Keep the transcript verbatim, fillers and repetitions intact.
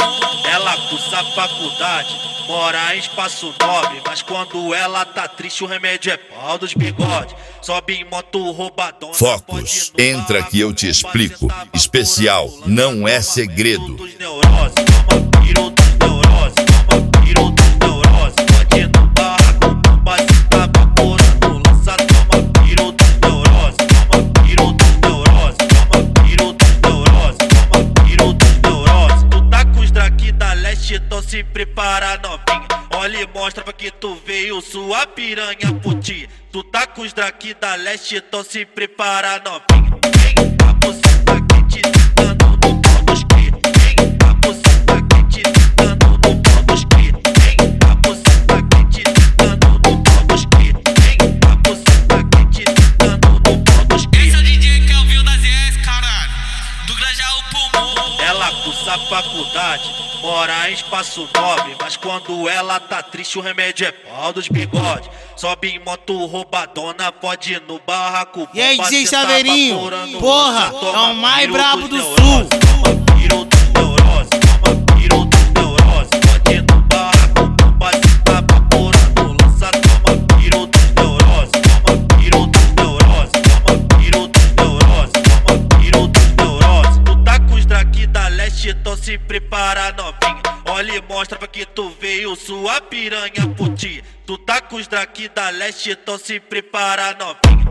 Ela cursa faculdade, mora em espaço nobre, mas quando ela tá triste o remédio é pau dos bigode. Sobe em moto roubadona. Focus, entra que eu te explico. Especial, não é segredo. Então se prepara, novinha. Olha e mostra pra que tu veio, sua piranha puti. Tu tá com os draki da leste, então se prepara, novinha. Vem, a buceta quente, dando no pau dos cri. Vem, a buceta quente, dando no pau dos cri. Vem, a buceta quente, dando no pau dos cri. Vem, a buceta quente, dando no pau dos cri. Esse é o D J que ouviu da Z S, caralho. Do Grajaú Pulmão. Ela cursa faculdade, mora em espaço nobre, mas quando ela tá triste o remédio é pau dos bigode. Sobe em moto roubadona, pode ir no barraco. E aí, D J Saveirinho, tá porra, é o mais brabo do sul. Toma piro dos neurose, toma piro dos neurose. Pode ir no barraco, base tá vaporando. Lança, toma piro dos neurose, toma piro dos neurose, toma piro dos neurose, toma piro dos neurose. Tu tá com os draki da leste, então se prepara, novinha. Olha e mostra pra que tu veio, sua piranha puti. Tu tá com os draki da leste, então se prepara, novinha.